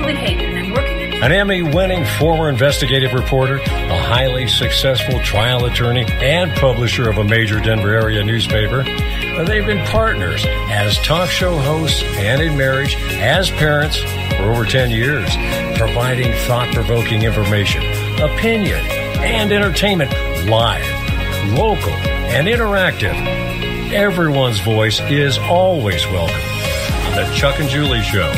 Floyd Hagen. I'm working. An Emmy-winning former investigative reporter, a highly successful trial attorney, and publisher of a major Denver area newspaper. They've been partners as talk show hosts and in marriage, as parents for over 10 years, providing thought-provoking information, opinion, and entertainment live, local, and interactive. Everyone's voice is always welcome on The Chuck and Julie Show.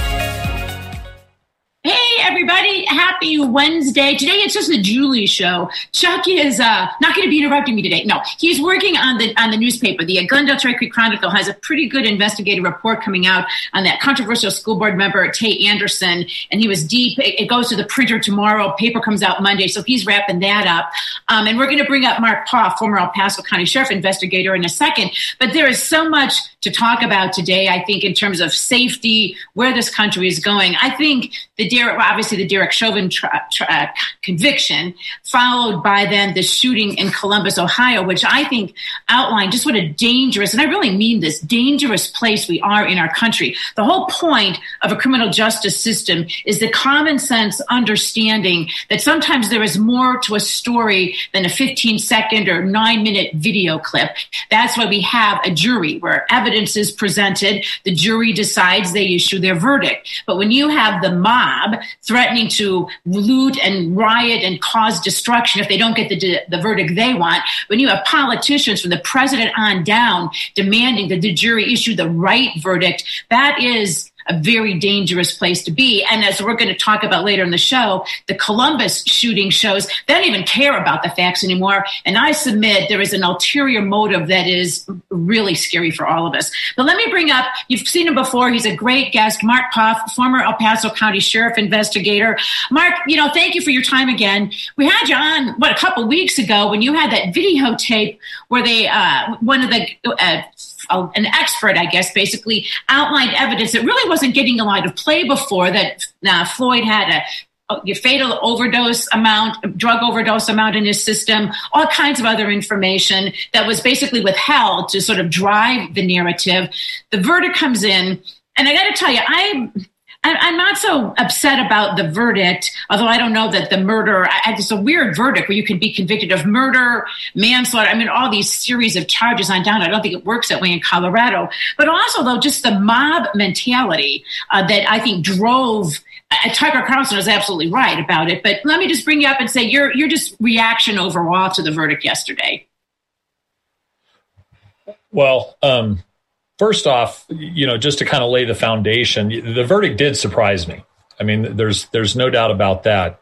Everybody, happy Wednesday. Today it's just the Julie Show. Chuck is not going to be interrupting me today. No, he's working on the newspaper. The Glendale Cherry Creek Chronicle has a pretty good investigative report coming out on that controversial school board member, Tay Anderson, and he was deep. It goes to the printer tomorrow. Paper comes out Monday, so he's wrapping that up. And we're going to bring up Mark Poff, former El Paso County Sheriff investigator, in a second. But there is so much to talk about today, I think, in terms of safety, where this country is going. I think obviously the Derek Chauvin conviction, followed by then the shooting in Columbus, Ohio, which I think outlined just what a dangerous, and I really mean this, dangerous place we are in our country. The whole point of a criminal justice system is the common sense understanding that sometimes there is more to a story than a 15-second or 9-minute video clip. That's why we have a jury where evidence is presented, the jury decides, they issue their verdict. But when you have the mob threatening to loot and riot and cause destruction if they don't get the verdict they want, when you have politicians from the president on down demanding that the jury issue the right verdict, that is a very dangerous place to be. And as we're going to talk about later in the show, the Columbus shooting shows they don't even care about the facts anymore. And I submit there is an ulterior motive that is really scary for all of us. But let me bring up, you've seen him before. He's a great guest, Mark Poff, former El Paso County Sheriff investigator. Mark, thank you for your time again. We had you on, a couple weeks ago when you had that videotape where they, an expert, I guess, basically outlined evidence that really wasn't getting a lot of play before, that Floyd had a fatal drug overdose amount in his system, all kinds of other information that was basically withheld to sort of drive the narrative. The verdict comes in, and I got to tell you, I'm not so upset about the verdict, although I don't know that the murder, it's a weird verdict where you can be convicted of murder, manslaughter, all these series of charges on down. I don't think it works that way in Colorado. But also, though, just the mob mentality that I think drove, Tucker Carlson is absolutely right about it. But let me just bring you up and say your just reaction overall to the verdict yesterday. Well, first off, just to kind of lay the foundation, the verdict did surprise me. There's no doubt about that.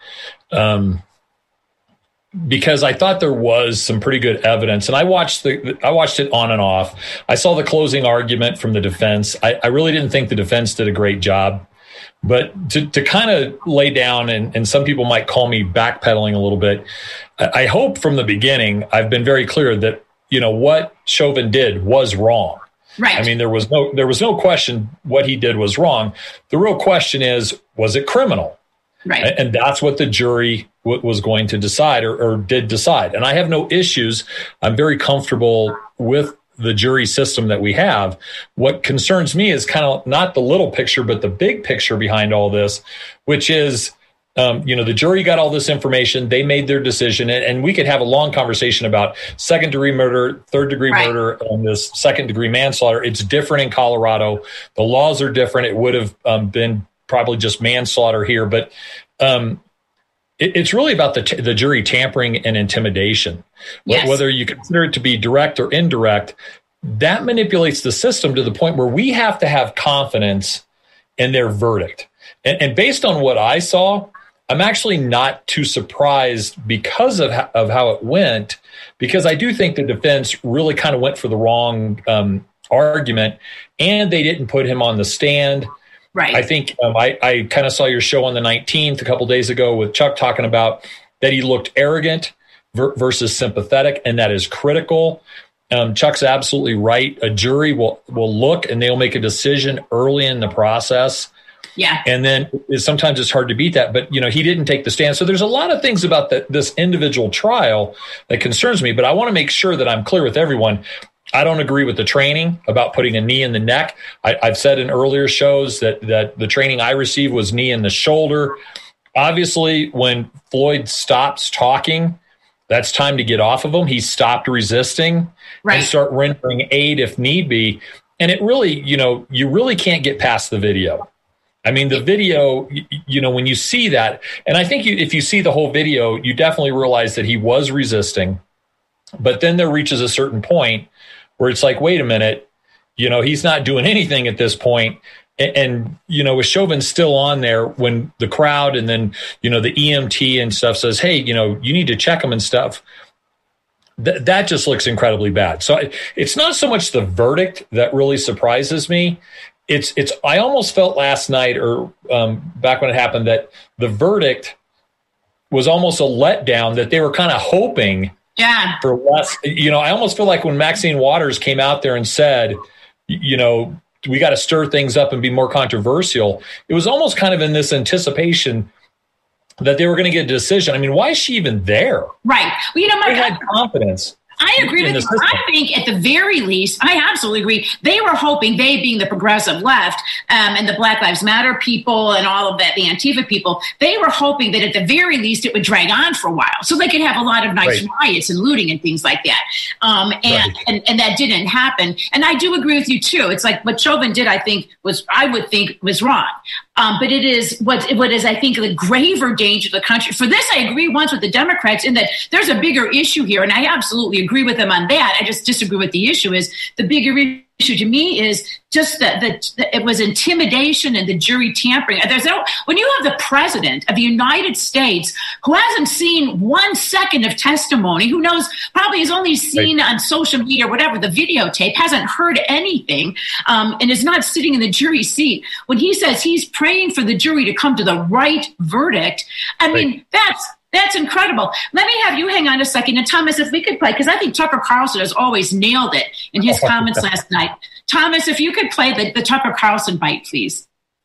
Because I thought there was some pretty good evidence, and I watched it on and off. I saw the closing argument from the defense. I really didn't think the defense did a great job, but to kind of lay down, and some people might call me backpedaling a little bit. I hope from the beginning I've been very clear that what Chauvin did was wrong. Right. There was no question what he did was wrong. The real question is, was it criminal? Right. And that's what the jury was going to decide or did decide. And I have no issues. I'm very comfortable with the jury system that we have. What concerns me is kind of not the little picture, but the big picture behind all this, which is, the jury got all this information. They made their decision, and we could have a long conversation about second-degree murder, third-degree murder, and this second-degree manslaughter. It's different in Colorado. The laws are different. It would have been probably just manslaughter here, but it's really about the jury tampering and intimidation. Yes. Whether you consider it to be direct or indirect, that manipulates the system to the point where we have to have confidence in their verdict. And based on what I saw, I'm actually not too surprised because of how it went, because I do think the defense really kind of went for the wrong argument, and they didn't put him on the stand. Right. I think I kind of saw your show on the 19th a couple days ago with Chuck talking about that he looked arrogant versus sympathetic, and that is critical. Chuck's absolutely right. A jury will look and they'll make a decision early in the process. Yeah. And then sometimes it's hard to beat that. But, he didn't take the stand. So there's a lot of things about this individual trial that concerns me. But I want to make sure that I'm clear with everyone. I don't agree with the training about putting a knee in the neck. I've said in earlier shows that the training I received was knee in the shoulder. Obviously, when Floyd stops talking, that's time to get off of him. He stopped resisting and start rendering aid if need be. And it really, you really can't get past the video. I mean, the video, when you see that, and I think if you see the whole video, you definitely realize that he was resisting. But then there reaches a certain point where it's like, wait a minute, he's not doing anything at this point. And with Chauvin still on there when the crowd and then, the EMT and stuff says, hey, you need to check him and stuff. That just looks incredibly bad. So it's not so much the verdict that really surprises me. It's I almost felt last night or back when it happened that the verdict was almost a letdown, that they were kind of hoping for less. I almost feel like when Maxine Waters came out there and said, we got to stir things up and be more controversial, it was almost kind of in this anticipation that they were going to get a decision. I mean, why is she even there? Right. Well, Mike, had confidence. I agree with you. I think at the very least, I absolutely agree. They were hoping, they being the progressive left and the Black Lives Matter people and all of that, the Antifa people, they were hoping that at the very least it would drag on for a while so they could have a lot of nice riots and looting and things like that. And that didn't happen. And I do agree with you too. It's like what Chauvin did, I would think was wrong. But it is what is, I think, the graver danger to the country. For this, I agree once with the Democrats in that there's a bigger issue here, and I absolutely agree with them on that. I just disagree with the issue is the bigger issue to me is just that it was intimidation and the jury tampering. When you have the president of the United States who hasn't seen 1 second of testimony, who knows, probably has only seen on social media or whatever, the videotape, hasn't heard anything, and is not sitting in the jury seat, when he says he's praying for the jury to come to the right verdict, I mean, that's incredible. Let me have you hang on a second. And Thomas, if we could play, because I think Tucker Carlson has always nailed it in his comments last night. Thomas, if you could play the Tucker Carlson bite, please.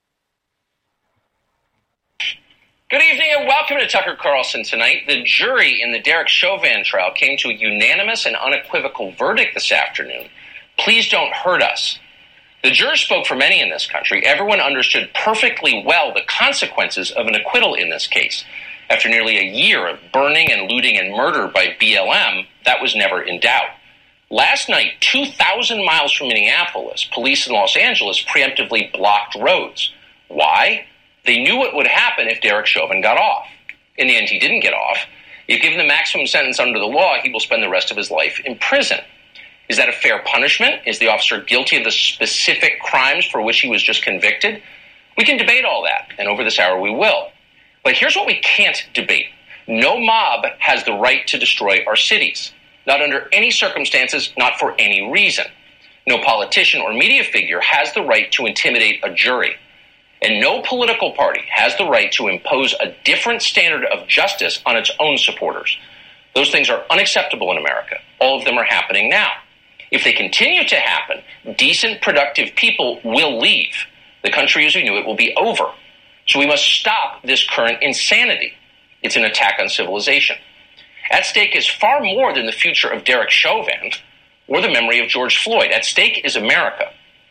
Good evening and welcome to Tucker Carlson Tonight. The jury in the Derek Chauvin trial came to a unanimous and unequivocal verdict this afternoon. Please don't hurt us. The jurors spoke for many in this country. Everyone understood perfectly well the consequences of an acquittal in this case. After nearly a year of burning and looting and murder by BLM, that was never in doubt. Last night, 2,000 miles from Minneapolis, police in Los Angeles preemptively blocked roads. Why? They knew what would happen if Derek Chauvin got off. In the end, he didn't get off. If given the maximum sentence under the law, he will spend the rest of his life in prison. Is that a fair punishment? Is the officer guilty of the specific crimes for which he was just convicted? We can debate all that, and over this hour we will. But here's what we can't debate. No mob has the right to destroy our cities. Not under any circumstances, not for any reason. No politician or media figure has the right to intimidate a jury. And no political party has the right to impose a different standard of justice on its own supporters. Those things are unacceptable in America. All of them are happening now. If they continue to happen, decent, productive people will leave. The country as we knew it will be over. So we must stop this current insanity. It's an attack on civilization. At stake is far more than the future of Derek Chauvin or the memory of George Floyd. At stake is America.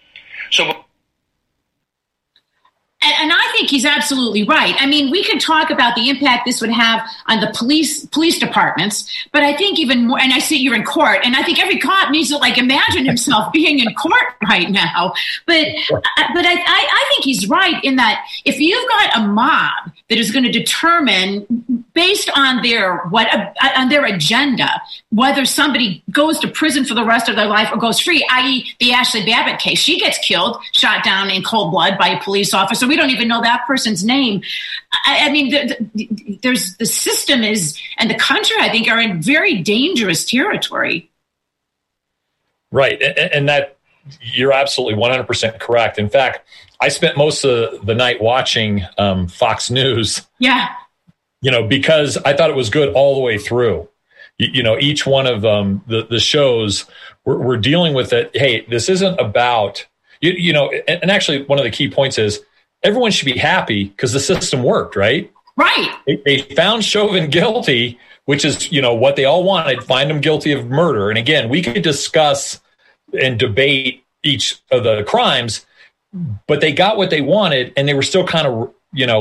And I think he's absolutely right. I mean, we can talk about the impact this would have on the police departments, but I think even more, and I see you're in court, and I think every cop needs to imagine himself being in court right now. But I think he's right in that if you've got a mob that is going to determine based on their agenda whether somebody goes to prison for the rest of their life or goes free, i.e. the Ashley Babbitt case, she gets killed, shot down in cold blood by a police officer. We don't even know that person's name. I mean, there's the system is, and the country, I think, are in very dangerous territory. Right. And that you're absolutely 100% correct. In fact, I spent most of the night watching Fox News. Yeah. Because I thought it was good all the way through. Each one of the shows we're dealing with it. Hey, this isn't about, and actually one of the key points is, everyone should be happy because the system worked, right? Right. They found Chauvin guilty, which is, what they all wanted, find him guilty of murder. And again, we could discuss and debate each of the crimes, but they got what they wanted, and they were still kind of,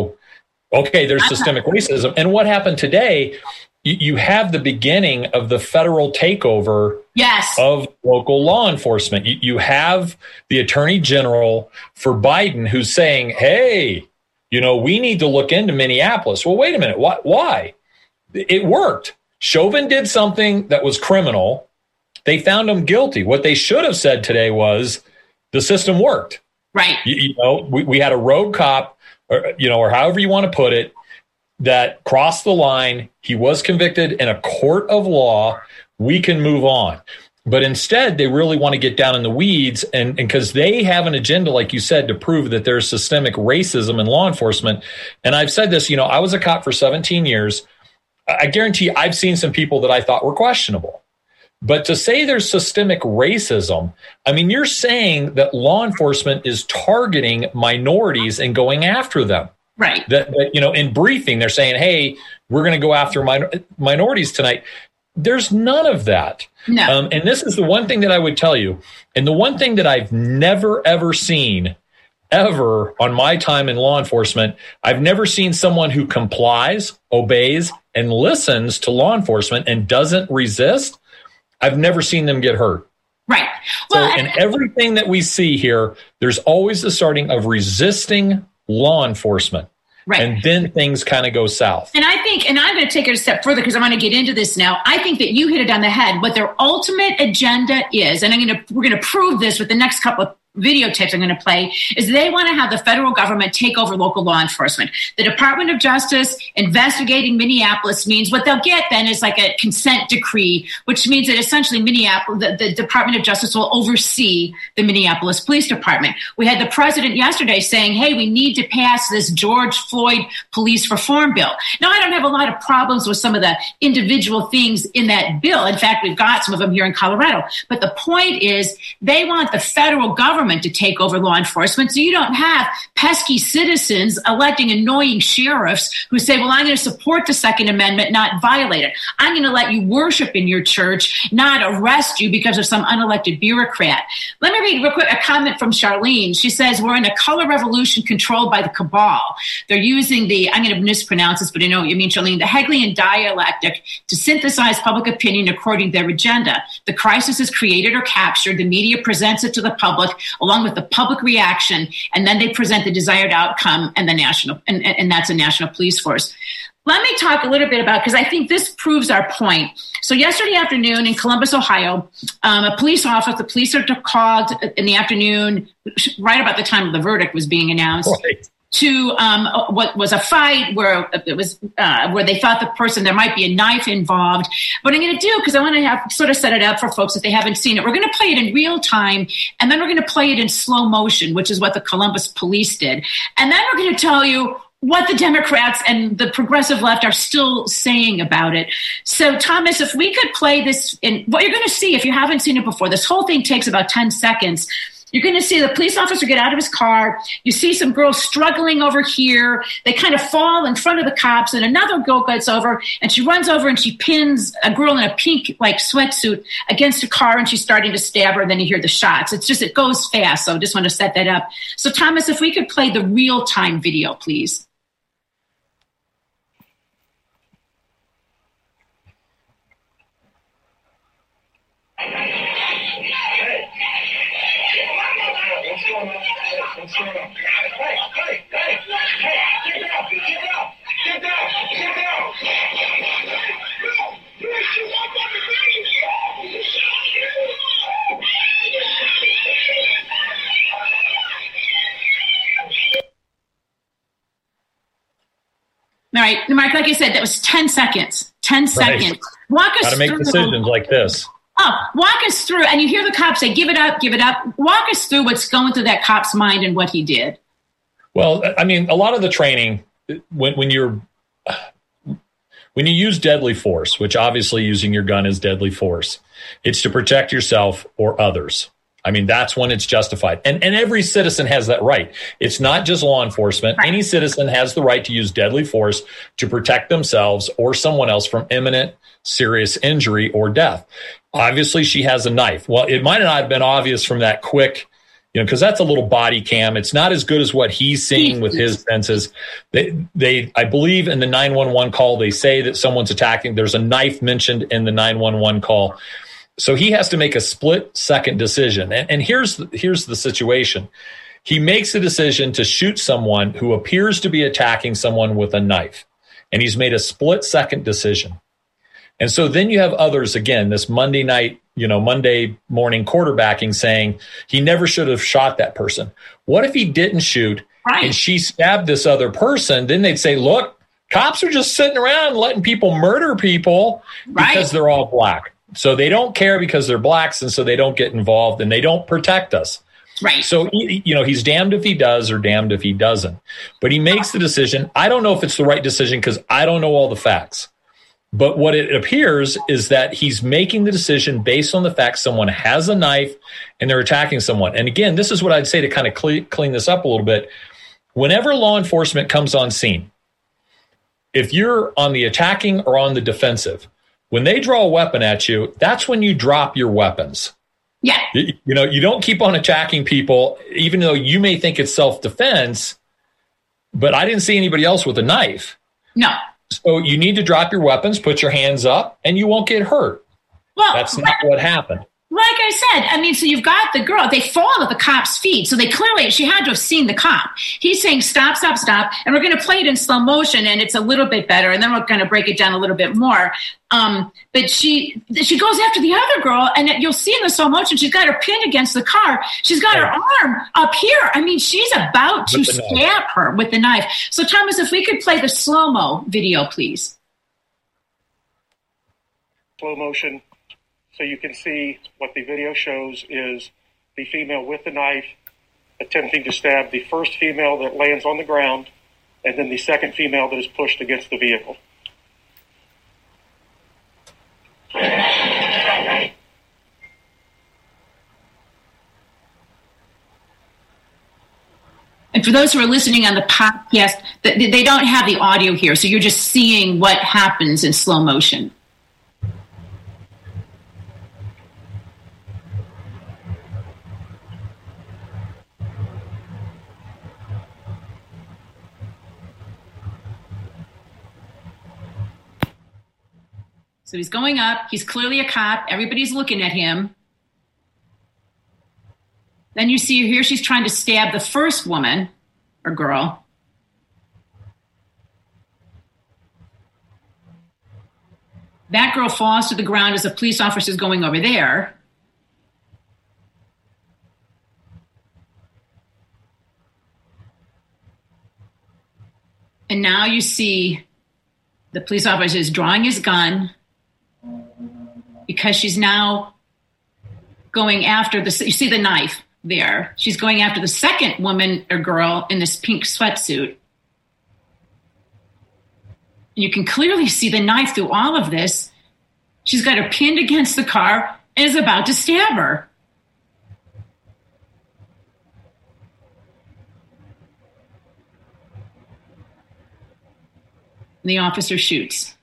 okay, there's systemic racism. And what happened today, you have the beginning of the federal takeover of local law enforcement. You have the attorney general for Biden who's saying, hey, we need to look into Minneapolis. Well, wait a minute. Why? It worked. Chauvin did something that was criminal. They found him guilty. What they should have said today was the system worked. Right. We had a rogue cop, or however you want to put it, that crossed the line. He was convicted in a court of law. We can move on. But instead, they really want to get down in the weeds, and because they have an agenda, like you said, to prove that there's systemic racism in law enforcement. And I've said this, I was a cop for 17 years. I guarantee I've seen some people that I thought were questionable. But to say there's systemic racism, you're saying that law enforcement is targeting minorities and going after them. Right. That in briefing, they're saying, hey, we're going to go after minorities tonight. There's none of that. No. And this is the one thing that I would tell you. And the one thing that I've never, ever seen ever on my time in law enforcement, I've never seen someone who complies, obeys, and listens to law enforcement and doesn't resist. I've never seen them get hurt. Right. Well, so in everything that we see here, there's always the starting of resisting law enforcement. Right. And then things kind of go south. And I think, and I'm going to take it a step further because I want to get into this now. I think that you hit it on the head. What their ultimate agenda is, and we're going to prove this with the next couple of videotapes I'm going to play, is they want to have the federal government take over local law enforcement. The Department of Justice investigating Minneapolis means what they'll get then is like a consent decree, which means that essentially the Department of Justice will oversee the Minneapolis Police Department. We had the president yesterday saying, hey, we need to pass this George Floyd police reform bill. Now, I don't have a lot of problems with some of the individual things in that bill. In fact, we've got some of them here in Colorado. But the point is they want the federal government to take over law enforcement, so you don't have pesky citizens electing annoying sheriffs who say, well, I'm going to support the Second Amendment, not violate it. I'm going to let you worship in your church, not arrest you because of some unelected bureaucrat. Let me read real quick a comment from Charlene. She says, we're in a color revolution controlled by the cabal. They're using I'm going to mispronounce this, but I know what you mean, Charlene, the Hegelian dialectic to synthesize public opinion according to their agenda. The crisis is created or captured. The media presents it to the public along with the public reaction, and then they present the desired outcome and and that's a national police force. Let me talk a little bit about, because I think this proves our point. So yesterday afternoon in Columbus, Ohio, the police are called in the afternoon, right about the time of the verdict was being announced. Right. To what was a fight where it was where they thought there might be a knife involved. What I'm going to do, because I want to have sort of set it up for folks if they haven't seen it, we're going to play it in real time, and then we're going to play it in slow motion, which is what the Columbus police did. And then we're going to tell you what the Democrats and the progressive left are still saying about it. So, Thomas, if we could play this, in what you're going to see, if you haven't seen it before, this whole thing takes about 10 seconds. You're going to see the police officer get out of his car. You see some girls struggling over here. They kind of fall in front of the cops, and another girl gets over, and she runs over and she pins a girl in a pink sweatsuit against a car, and she's starting to stab her, and then you hear the shots. It goes fast, so I just want to set that up. So, Thomas, if we could play the real-time video, please. What's going on? Hey, get down. All right, Mark, like I said, that was 10 seconds. 10 seconds. Right. Walk us through. Got to make decisions like this. Oh, walk us through, and you hear the cop say, give it up. Walk us through what's going through that cop's mind and what he did. Well, I mean, a lot of the training, when you use deadly force, which obviously using your gun is deadly force, it's to protect yourself or others. I mean, that's when it's justified. And every citizen has that right. It's not just law enforcement. Right. Any citizen has the right to use deadly force to protect themselves or someone else from imminent serious injury or death. Obviously, she has a knife. Well, it might not have been obvious from that quick, because that's a little body cam. It's not as good as what he's seeing with his senses. I believe in the 911 call, they say that someone's attacking. There's a knife mentioned in the 911 call. So he has to make a split-second decision. And here's the situation. He makes a decision to shoot someone who appears to be attacking someone with a knife. And he's made a split-second decision. And so then you have others, again, this Monday morning quarterbacking saying he never should have shot that person. What if he didn't shoot and she stabbed this other person? Then they'd say, look, cops are just sitting around letting people murder people because they're all black. So they don't care because they're blacks, and so they don't get involved, and they don't protect us. Right. So, he's damned if he does or damned if he doesn't. But he makes the decision. I don't know if it's the right decision because I don't know all the facts. But what it appears is that he's making the decision based on the fact someone has a knife and they're attacking someone. And again, this is what I'd say to kind of clean this up a little bit. Whenever law enforcement comes on scene, if you're on the attacking or on the defensive, when they draw a weapon at you, that's when you drop your weapons. Yeah. You don't keep on attacking people, even though you may think it's self-defense, but I didn't see anybody else with a knife. No. So you need to drop your weapons, put your hands up, and you won't get hurt. Well, that's not what happened. Like I said, so you've got the girl. They fall at the cop's feet. So she had to have seen the cop. He's saying, stop, stop, stop. And we're going to play it in slow motion, and it's a little bit better. And then we're going to break it down a little bit more. But she goes after the other girl, and you'll see in the slow motion, she's got her pinned against the car. She's got her arm up here. She's about to stab her with the knife. So, Thomas, if we could play the slow-mo video, please. Slow motion. So you can see what the video shows is the female with the knife attempting to stab the first female that lands on the ground, and then the second female that is pushed against the vehicle. And for those who are listening on the podcast, they don't have the audio here, so you're just seeing what happens in slow motion. So he's going up. He's clearly a cop. Everybody's looking at him. Then you see here she's trying to stab the first woman or girl. That girl falls to the ground as a police officer is going over there. And now you see the police officer is drawing his gun because she's now going after you see the knife there. She's going after the second woman or girl in this pink sweatsuit. And you can clearly see the knife through all of this. She's got her pinned against the car and is about to stab her. And the officer shoots.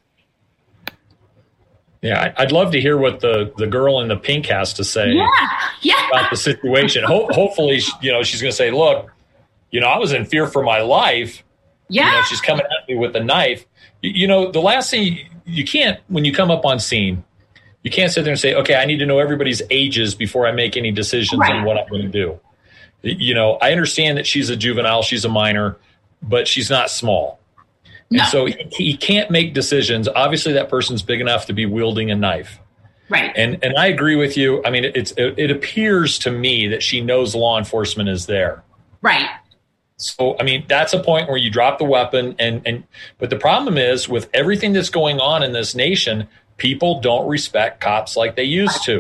Yeah, I'd love to hear what the girl in the pink has to say about the situation. Hopefully, she's going to say, look, I was in fear for my life. Yeah. She's coming at me with a knife. The last thing you can't, when you come up on scene, you can't sit there and say, okay, I need to know everybody's ages before I make any decisions on what I'm going to do. I understand that she's a juvenile, she's a minor, but she's not small. No. And so he can't make decisions. Obviously, that person's big enough to be wielding a knife. Right. And I agree with you. It appears to me that she knows law enforcement is there. Right. So, that's a point where you drop the weapon. But the problem is, with everything that's going on in this nation, people don't respect cops like they used to.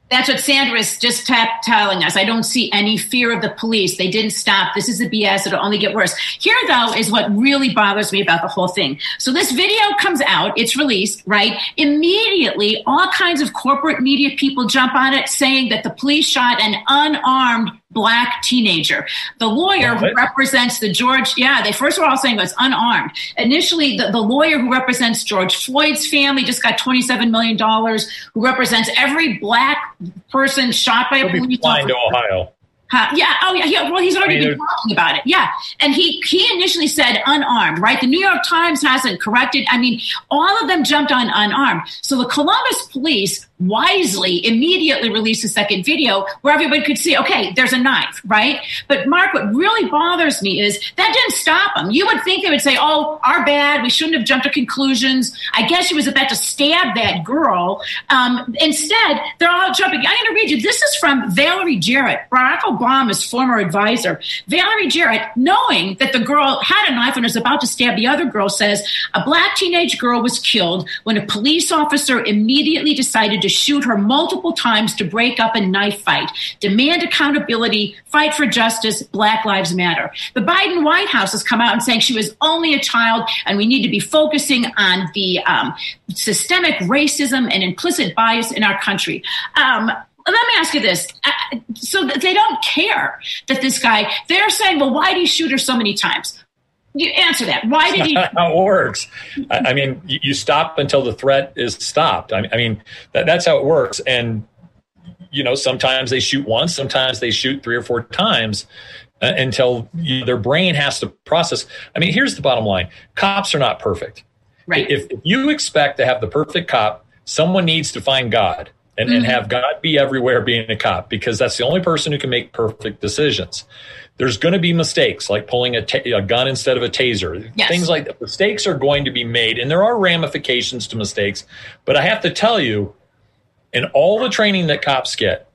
That's what Sandra is just telling us. I don't see any fear of the police. They didn't stop. This is the BS. It'll only get worse. Here, though, is what really bothers me about the whole thing. So this video comes out. It's released, right? Immediately, all kinds of corporate media people jump on it saying that the police shot an unarmed Black teenager. The lawyer who represents the they first were all saying it was unarmed. Initially, the lawyer who represents George Floyd's family just got $27 million, who represents every Black person shot by a police officer. To Ohio. Yeah. Oh, yeah. Well, he's already been talking about it. Yeah. And he initially said unarmed, right? The New York Times hasn't corrected. I mean, all of them jumped on unarmed. So the Columbus police wisely immediately released a second video where everybody could see, okay, there's a knife, right? But Mark, what really bothers me is that didn't stop them. You would think they would say, oh, our bad. We shouldn't have jumped to conclusions. I guess she was about to stab that girl. Instead, they're all jumping. I'm going to read you. This is from Valerie Jarrett, Barack Obama's former advisor. Valerie Jarrett, knowing that the girl had a knife and was about to stab the other girl, says a Black teenage girl was killed when a police officer immediately decided to shoot her multiple times to break up a knife fight, demand accountability, fight for justice, Black Lives Matter. The Biden White House has come out and saying she was only a child and we need to be focusing on the systemic racism and implicit bias in our country. Let me ask you this. So they don't care that this guy, they're saying, well, why did he shoot her so many times? You answer that. Why did he? How it works. I mean, you stop until the threat is stopped. I mean, that's how it works. And, you know, sometimes they shoot once, sometimes they shoot 3 or 4 times until their brain has to process. I mean, here's the bottom line. Cops are not perfect. Right. If you expect to have the perfect cop, someone needs to find God and have God be everywhere being a cop, because that's the only person who can make perfect decisions. There's going to be mistakes, like pulling a gun instead of a taser. Yes. Things like that. Mistakes are going to be made, and there are ramifications to mistakes. But I have to tell you, in all the training that cops get,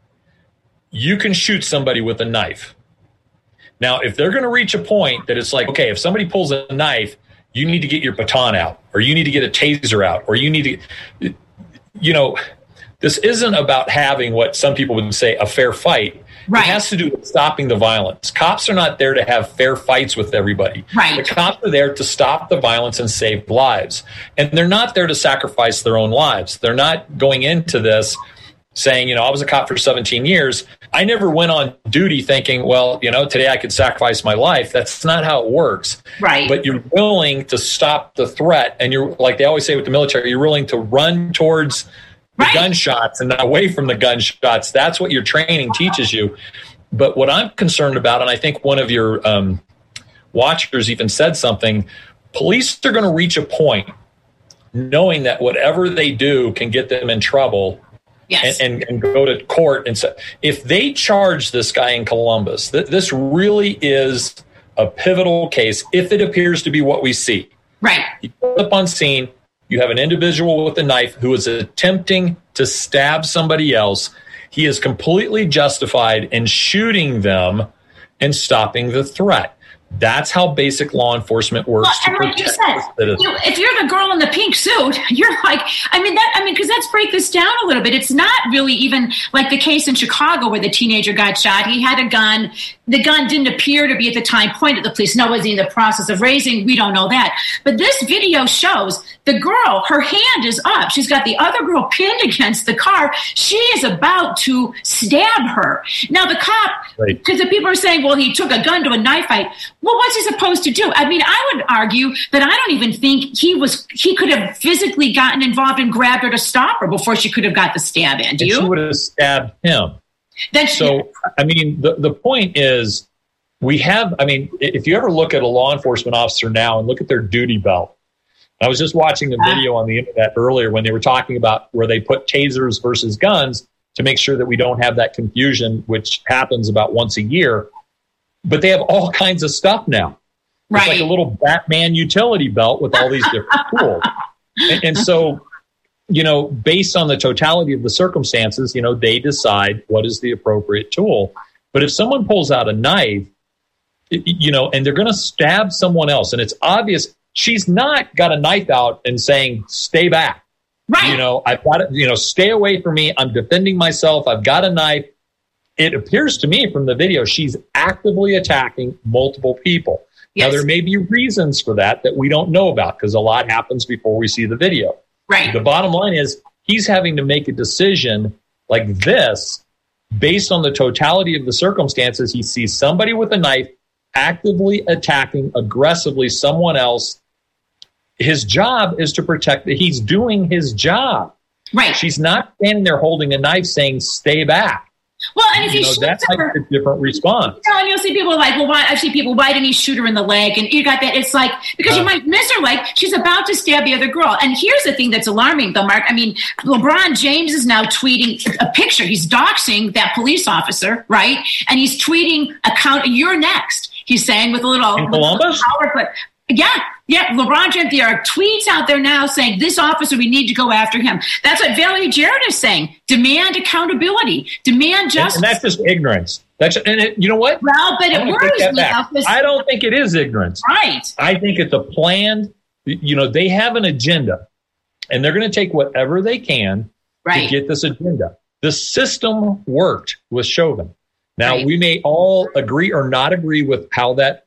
you can shoot somebody with a knife. Now, if they're going to reach a point that it's like, okay, if somebody pulls a knife, you need to get your baton out, or you need to get a taser out, or you need to, you know, this isn't about having what some people would say a fair fight. Right. It has to do with stopping the violence. Cops are not there to have fair fights with everybody. Right. The cops are there to stop the violence and save lives. And they're not there to sacrifice their own lives. They're not going into this saying, you know, I was a cop for 17 years. I never went on duty thinking, well, you know, today I could sacrifice my life. That's not how it works. Right. But you're willing to stop the threat. And you're, like they always say with the military, you're willing to run towards the gunshots and not away from the gunshots. That's what your training teaches you. But what I'm concerned about, and I think one of your watchers even said something, police are going to reach a point knowing that whatever they do can get them in trouble. Yes. And go to court. And so if they charge this guy in Columbus, this really is a pivotal case if it appears to be what we see. Right. You pull up on scene. You have an individual with a knife who is attempting to stab somebody else. He is completely justified in shooting them and stopping the threat. That's how basic law enforcement works. Well, and like you said, if you're the girl in the pink suit, you're like, because let's break this down a little bit. It's not really even like the case in Chicago where the teenager got shot. He had a gun. The gun didn't appear to be at the time pointed at the police. No, was he in the process of raising? We don't know that. But this video shows the girl, her hand is up. She's got the other girl pinned against the car. She is about to stab her. Now the cop, because the people are saying, well, he took a gun to a knife fight. Well, what's he supposed to do? I mean, I would argue that I don't even think he could have physically gotten involved and grabbed her to stop her before she could have got the stab in. Do you? She would have stabbed him. The point is if you ever look at a law enforcement officer now and look at their duty belt, I was just watching a video on the internet earlier when they were talking about where they put tasers versus guns to make sure that we don't have that confusion, which happens about once a year. But they have all kinds of stuff now. It's like a little Batman utility belt with all these different tools. And so, you know, based on the totality of the circumstances, you know, they decide what is the appropriate tool. But if someone pulls out a knife, you know, and they're going to stab someone else, and it's obvious she's not got a knife out and saying, stay back. Right. I've got to, stay away from me. I'm defending myself. I've got a knife. It appears to me from the video, she's actively attacking multiple people. Yes. Now, there may be reasons for that we don't know about because a lot happens before we see the video. Right. The bottom line is he's having to make a decision like this based on the totality of the circumstances. He sees somebody with a knife actively attacking aggressively someone else. His job is to protect. He's doing his job. Right. She's not standing there holding a knife saying, stay back. Well, and if he shoots that's her, like a different response. And you'll see people like, well, why? I see people, why didn't he shoot her in the leg? And you got that. It's like, because you might miss her leg. She's about to stab the other girl. And here's the thing that's alarming, though, Mark. I mean, LeBron James is now tweeting a picture. He's doxing that police officer, right? And he's tweeting you're next. He's saying with a little in Columbus. Power clip. Yeah. LeBron James, there are tweets out there now saying this officer, we need to go after him. That's what Valerie Jarrett is saying. Demand accountability. Demand justice. And that's just ignorance. You know what? Well, but it worries me. I don't think it is ignorance. Right. I think it's a planned, they have an agenda, and they're going to take whatever they can to get this agenda. The system worked with Chauvin. Now, we may all agree or not agree with how that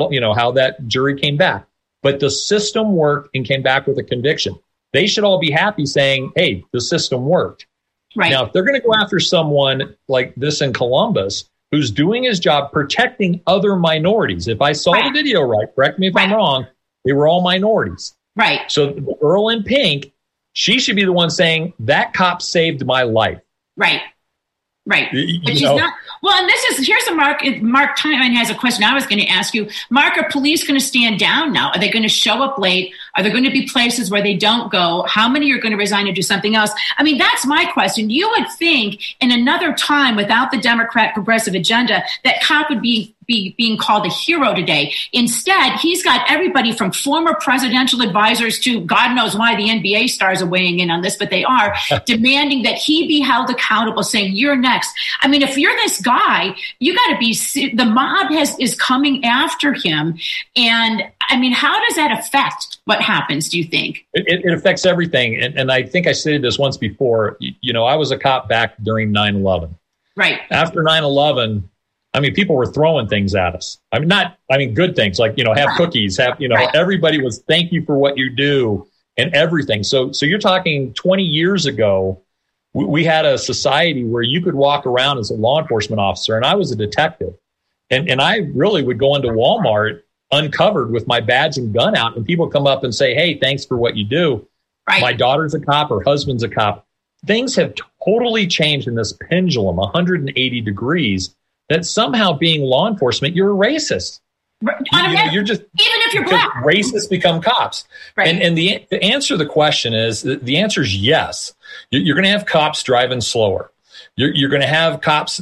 jury came back. But the system worked and came back with a conviction. They should all be happy saying, hey, the system worked. Right. Now, if they're going to go after someone like this in Columbus, who's doing his job protecting other minorities, if I saw the video right, correct me if I'm wrong, they were all minorities. Right. So the girl in pink, she should be the one saying, that cop saved my life. Right. Right. But she's not. Well, and here's a Mark Timon has a question I was going to ask you. Mark, are police going to stand down now? Are they going to show up late? Are there going to be places where they don't go? How many are going to resign and do something else? I mean, that's my question. You would think in another time without the Democrat progressive agenda that cop would be being called a hero today. Instead, he's got everybody from former presidential advisors to God knows why the NBA stars are weighing in on this, but they are demanding that he be held accountable, saying, you're next. I mean, if you're this guy, you got to be, the mob is coming after him. And I mean, how does that affect what happens, do you think? It affects everything. And I think I stated this once before. I was a cop back during 9/11. Right. After 9/11, I mean, people were throwing things at us. Good things like, have cookies, everybody was, thank you for what you do and everything. So you're talking 20 years ago, we had a society where you could walk around as a law enforcement officer, and I was a detective. And I really would go into Walmart uncovered with my badge and gun out, and people come up and say, hey, thanks for what you do. Right. My daughter's a cop, her husband's a cop. Things have totally changed in this pendulum, 180 degrees, that somehow being law enforcement, you're a racist. You're just, even if you're black, racists become cops. Right. And the answer to the question is, the answer is yes. You're going to have cops driving slower. You're going to have cops,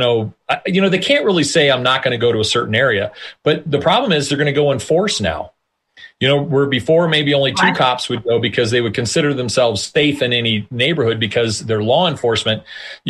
they can't really say I'm not going to go to a certain area. But the problem is they're going to go in force now. Where before maybe only two cops would go because they would consider themselves safe in any neighborhood because they're law enforcement.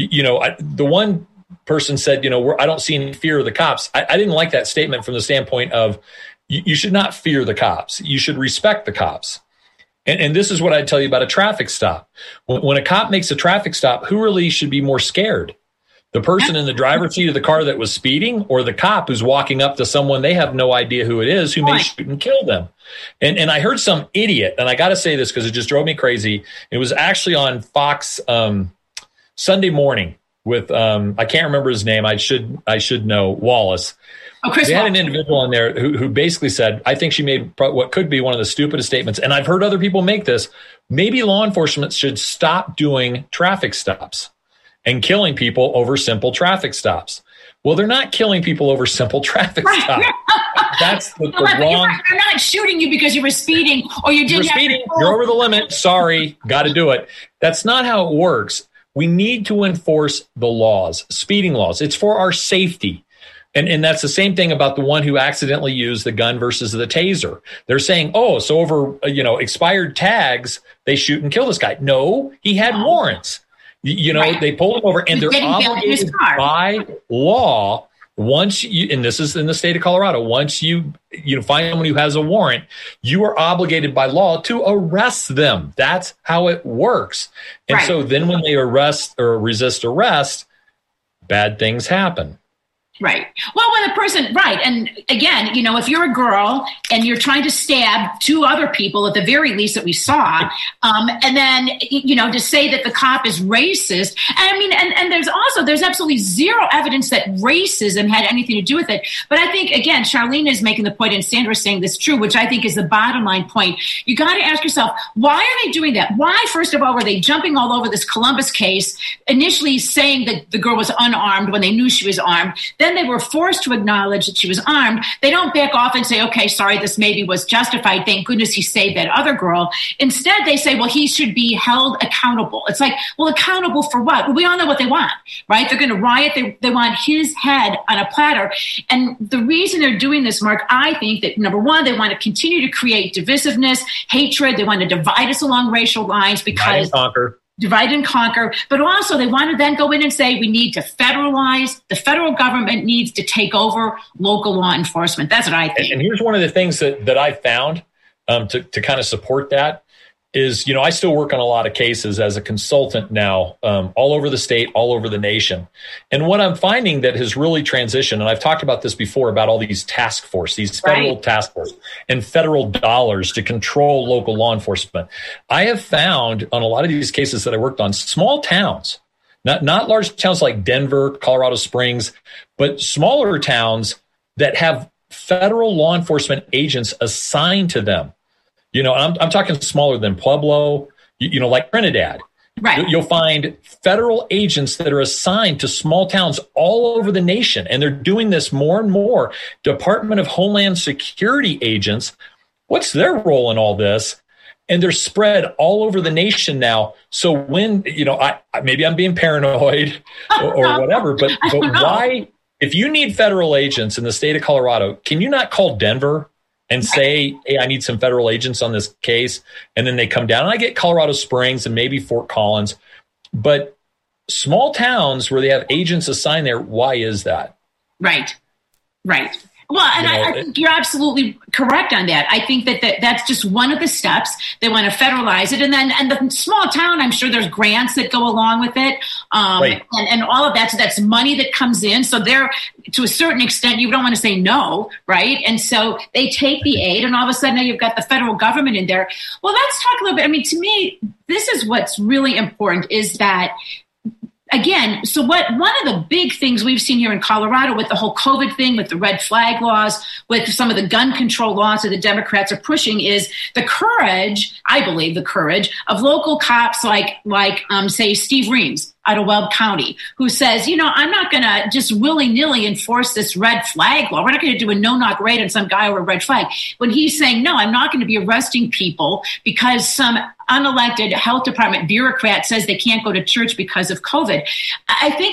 The one person said, I don't see any fear of the cops. I didn't like that statement from the standpoint of you should not fear the cops. You should respect the cops. And this is what I'd tell you about a traffic stop. When a cop makes a traffic stop, who really should be more scared? The person in the driver's seat of the car that was speeding, or the cop who's walking up to someone they have no idea who it is, who may shoot and kill them? And I heard some idiot, and I got to say this because it just drove me crazy. It was actually on Fox Sunday morning with I can't remember his name. I should know, Wallace. Oh, Chris. They had an individual in there who basically said, I think she made what could be one of the stupidest statements, and I've heard other people make this. Maybe law enforcement should stop doing traffic stops and killing people over simple traffic stops. Well, they're not killing people over simple traffic stops. That's the wrong. They're not shooting you because you were speeding or you didn't. You're speeding. You're over the limit. Sorry, got to do it. That's not how it works. We need to enforce the laws, speeding laws. It's for our safety. And that's the same thing about the one who accidentally used the gun versus the taser. They're saying, so over, expired tags, they shoot and kill this guy. No, he had warrants. They pulled him over, and they're obligated by law once you, and this is in the state of Colorado, once you find someone who has a warrant, you are obligated by law to arrest them. That's how it works. And so then when they arrest or resist arrest, bad things happen. Right. Well, when the person, right. And again, if you're a girl and you're trying to stab 2 other people at the very least that we saw, and then, to say that the cop is racist. I mean, and there's absolutely zero evidence that racism had anything to do with it. But I think, again, Charlene is making the point and Sandra is saying this true, which I think is the bottom line point. You got to ask yourself, why are they doing that? Why, first of all, were they jumping all over this Columbus case, initially saying that the girl was unarmed when they knew she was armed? Then they were forced to acknowledge that she was armed. They don't back off and say, okay, sorry, this maybe was justified. Thank goodness he saved that other girl. Instead, they say, well, he should be held accountable. It's like, well, accountable for what? Well, we all know what they want, right? They're going to riot. They want his head on a platter. And the reason they're doing this, Mark, I think that, number one, they want to continue to create divisiveness, hatred. They want to divide us along racial lines because... Divide and conquer, but also they want to then go in and say we need to federalize. The federal government needs to take over local law enforcement. That's what I think. And here's one of the things that I found to kind of support that is, I still work on a lot of cases as a consultant now, all over the state, all over the nation. And what I'm finding that has really transitioned, and I've talked about this before about all these task force, these federal task force and federal dollars to control local law enforcement. I have found on a lot of these cases that I worked on, small towns, not large towns like Denver, Colorado Springs, but smaller towns that have federal law enforcement agents assigned to them. I'm talking smaller than Pueblo, like Trinidad. Right. You'll find federal agents that are assigned to small towns all over the nation. And they're doing this more and more. Department of Homeland Security agents, what's their role in all this? And they're spread all over the nation now. So when, maybe I'm being paranoid or whatever, but why, if you need federal agents in the state of Colorado, can you not call Denver and say, hey, I need some federal agents on this case? And then they come down. And I get Colorado Springs and maybe Fort Collins. But small towns where they have agents assigned there, why is that? Right. Well, and I think you're absolutely correct on that. I think that's just one of the steps. They want to federalize it. And the small town, I'm sure there's grants that go along with it. And all of that. So that's money that comes in. So they're, to a certain extent, you don't want to say no, right? And so they take the aid and all of a sudden now you've got the federal government in there. Well, let's talk a little bit. I mean, to me, this is what's really important is that, again, so one of the big things we've seen here in Colorado with the whole COVID thing, with the red flag laws, with some of the gun control laws that the Democrats are pushing is the courage, I believe the courage of local cops like say Steve Reams out of Weld County, who says, I'm not going to just willy-nilly enforce this red flag law. We're not going to do a no-knock raid on some guy over a red flag. When he's saying, no, I'm not going to be arresting people because some unelected health department bureaucrat says they can't go to church because of COVID. I think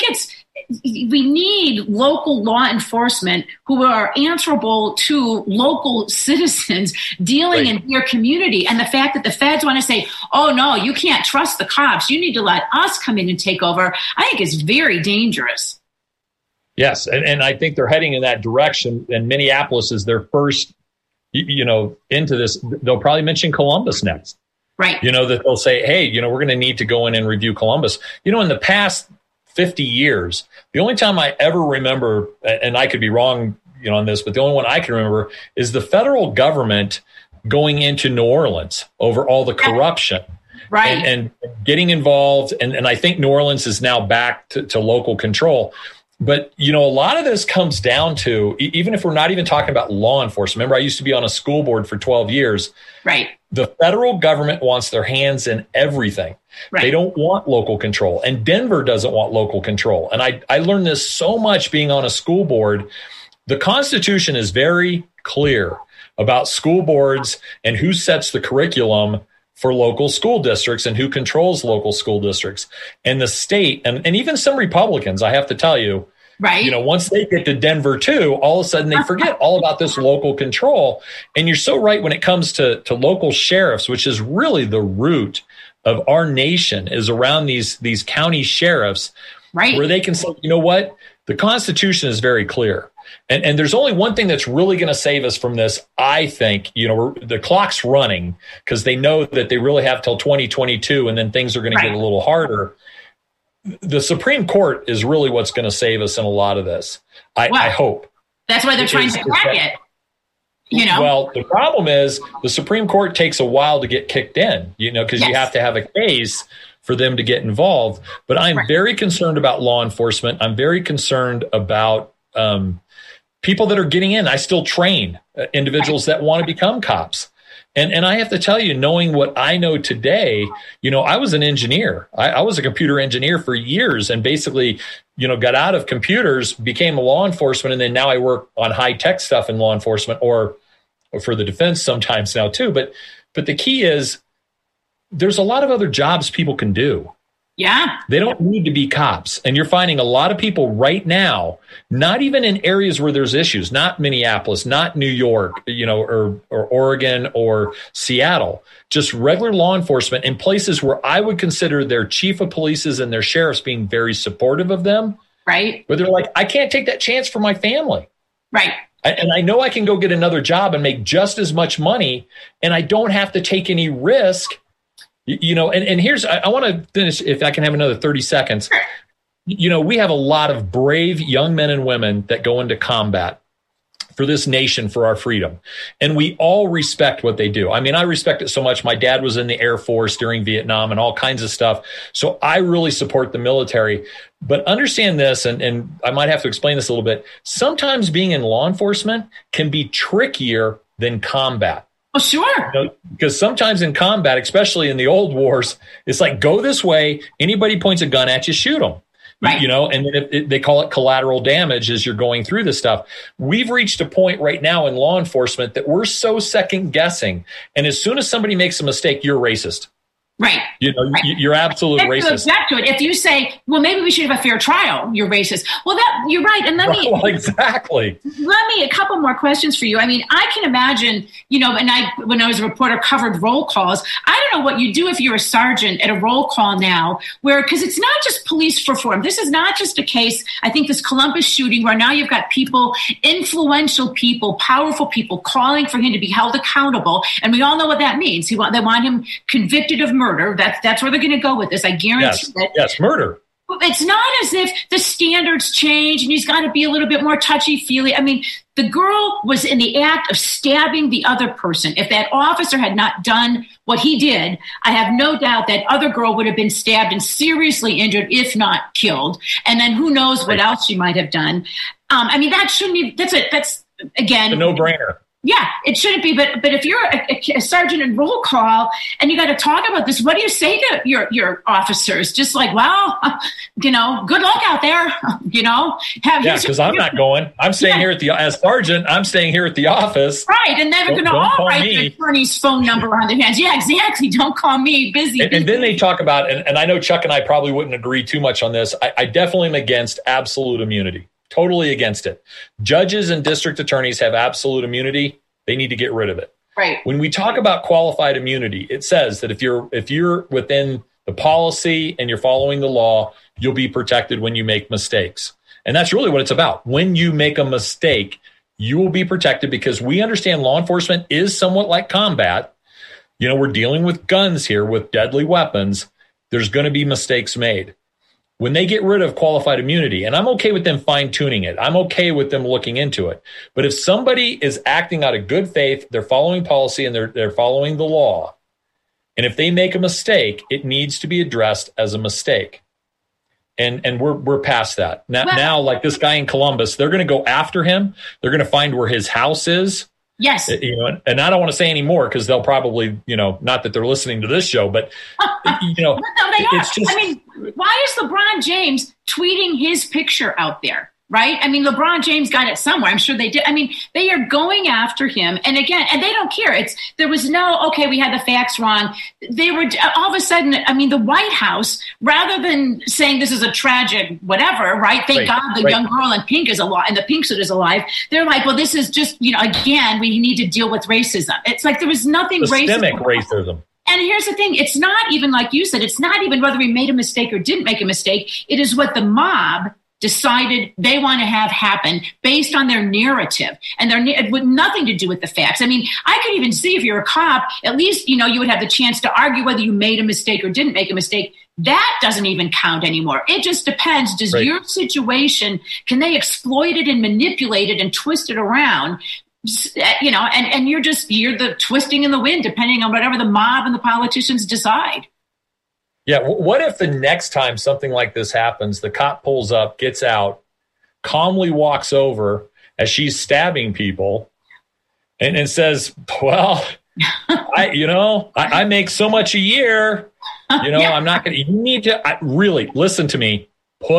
we need local law enforcement who are answerable to local citizens dealing in their community. And the fact that the feds want to say, oh, no, you can't trust the cops. You need to let us come in and take over, I think is very dangerous. Yes. And I think they're heading in that direction. And Minneapolis is their first, into this. They'll probably mention Columbus next. Right. That they'll say, hey, we're going to need to go in and review Columbus. In the past 50 years, the only time I ever remember, and I could be wrong, on this, but the only one I can remember is the federal government going into New Orleans over all the corruption. Right. And getting involved. And I think New Orleans is now back to local control. But, a lot of this comes down to, even if we're not even talking about law enforcement. Remember, I used to be on a school board for 12 years. Right. The federal government wants their hands in everything. Right. They don't want local control. And Denver doesn't want local control. And I learned this so much being on a school board. The Constitution is very clear about school boards and who sets the curriculum for local school districts and who controls local school districts. And the state, and even some Republicans, I have to tell you, right. Once they get to Denver too, all of a sudden they forget all about this local control. And you're so right when it comes to local sheriffs, which is really the root of our nation, is around these county sheriffs, right, where they can say, you know what, The Constitution is very clear. And there's only one thing that's really going to save us from this, I think. The clock's running because they know that they really have till 2022, and then things are going to get a little harder. The Supreme Court is really what's going to save us in a lot of this. I hope. That's why they're trying to crack it. Well, the problem is the Supreme Court takes a while to get kicked in, because you have to have a case for them to get involved. But I'm very concerned about law enforcement. I'm very concerned about people that are getting in. I still train individuals that want to become cops. And I have to tell you, knowing what I know today, I was an engineer. I was a computer engineer for years and basically, got out of computers, became a law enforcement, and then now I work on high-tech stuff in law enforcement or for the defense sometimes now too. But the key is there's a lot of other jobs people can do. Yeah. They don't need to be cops. And you're finding a lot of people right now, not even in areas where there's issues, not Minneapolis, not New York, or Oregon or Seattle, just regular law enforcement in places where I would consider their chief of polices and their sheriffs being very supportive of them. Right. But they're like, I can't take that chance for my family. Right. And I know I can go get another job and make just as much money, and I don't have to take any risk. And here's, I want to finish, if I can have another 30 seconds. Sure. We have a lot of brave young men and women that go into combat for this nation, for our freedom. And we all respect what they do. I mean, I respect it so much. My dad was in the Air Force during Vietnam and all kinds of stuff. So I really support the military. But understand this, and I might have to explain this a little bit. Sometimes being in law enforcement can be trickier than combat. Oh, sure. Because sometimes in combat, especially in the old wars, it's like, go this way. Anybody points a gun at you, shoot them. Right. And then they call it collateral damage as you're going through this stuff. We've reached a point right now in law enforcement that we're so second guessing. And as soon as somebody makes a mistake, you're racist. Right. You're absolute racist. Back to it. If you say, well, maybe we should have a fair trial, you're racist. Well, you're right. And exactly. A couple more questions for you. I mean, I can imagine, when I was a reporter, covered roll calls. I don't know what you do if you're a sergeant at a roll call now, because it's not just police reform. This is not just a case. I think this Columbus shooting where now you've got people, influential people, powerful people calling for him to be held accountable. And we all know what that means. They want him convicted of murder. That's where they're going to go with this. I guarantee that. Yes, murder. It's not as if the standards change and he's got to be a little bit more touchy-feely. I mean, the girl was in the act of stabbing the other person. If that officer had not done what he did, I have no doubt that other girl would have been stabbed and seriously injured, if not killed. And then who knows what else she might have done. I mean, that shouldn't be, that's again. A no-brainer. Yeah, it shouldn't be. But if you're a sergeant in roll call and you got to talk about this, what do you say to your officers? Just like, well, good luck out there. Because I'm not going. I'm staying here as sergeant. I'm staying here at the office. Right, and then they're going to all write the attorney's phone number on their hands. Yeah, exactly. Don't call me. Busy. And then they talk about, and I know Chuck and I probably wouldn't agree too much on this. I definitely am against absolute immunity. Totally against it. Judges and district attorneys have absolute immunity. They need to get rid of it. Right. When we talk about qualified immunity, it says that if you're within the policy and you're following the law, you'll be protected when you make mistakes. And that's really what it's about. When you make a mistake, you will be protected because we understand law enforcement is somewhat like combat. We're dealing with guns here, with deadly weapons. There's going to be mistakes made. When they get rid of qualified immunity, and I'm okay with them fine-tuning it, I'm okay with them looking into it. But if somebody is acting out of good faith, they're following policy and they're following the law, and if they make a mistake, it needs to be addressed as a mistake. And we're past that. Now, like this guy in Columbus, they're going to go after him. They're going to find where his house is. Yes. And I don't want to say any more because they'll probably, not that they're listening to this show, but, no, they are. It's just, I mean, why is LeBron James tweeting his picture out there? Right? I mean, LeBron James got it somewhere. I'm sure they did. I mean, they are going after him. And again, and they don't care. There was no, okay, we had the facts wrong. They were all of a sudden, I mean, the White House, rather than saying this is a tragic whatever, right? Thank God the young girl in pink is alive and the pink suit is alive. They're like, well, this is just, again, we need to deal with racism. It's like there was nothing systemic racism. And here's the thing. It's not even like you said, it's not even whether we made a mistake or didn't make a mistake. It is what the mob decided they want to have happen based on their narrative and with nothing to do with the facts. I mean, I could even see if you're a cop, at least, you would have the chance to argue whether you made a mistake or didn't make a mistake. That doesn't even count anymore. It just depends. Does your situation, can they exploit it and manipulate it and twist it around? And you're the twisting in the wind, depending on whatever the mob and the politicians decide. Yeah. What if the next time something like this happens, the cop pulls up, gets out, calmly walks over as she's stabbing people and says, well, I make so much a year, I'm not going to, you need to really listen to me.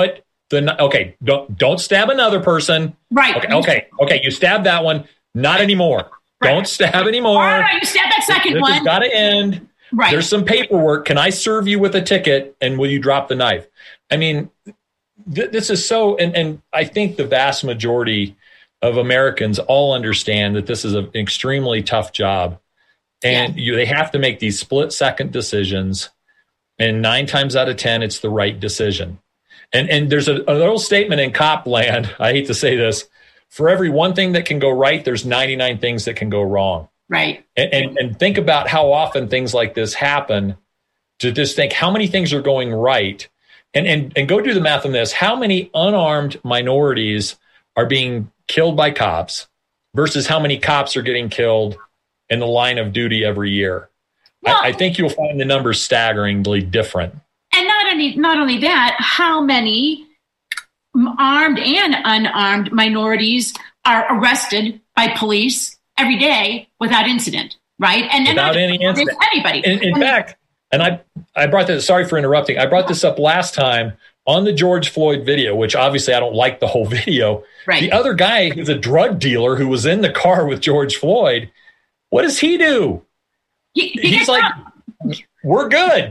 Don't stab another person. Right. Okay. You stabbed that one. Not anymore. Right. Don't stab anymore. All right, you stabbed that second one. It's got to end. Right. There's some paperwork. Can I serve you with a ticket and will you drop the knife? I mean, this is so, and I think the vast majority of Americans all understand that this is an extremely tough job. And they have to make these split-second decisions. And 9 times out of 10, it's the right decision. And there's an old statement in cop land, I hate to say this, for every one thing that can go right, there's 99 things that can go wrong. Right. And think about how often things like this happen, to just think how many things are going right. And go do the math on this. How many unarmed minorities are being killed by cops versus how many cops are getting killed in the line of duty every year? Well, I think you'll find the numbers staggeringly different. And not only that, how many armed and unarmed minorities are arrested by police every day without incident, right? And without any incident. Anybody. In fact, and I brought this, sorry for interrupting, I brought this up last time on the George Floyd video, which obviously I don't like the whole video. Right. The other guy who's a drug dealer who was in the car with George Floyd, what does he do? He's like, we're good.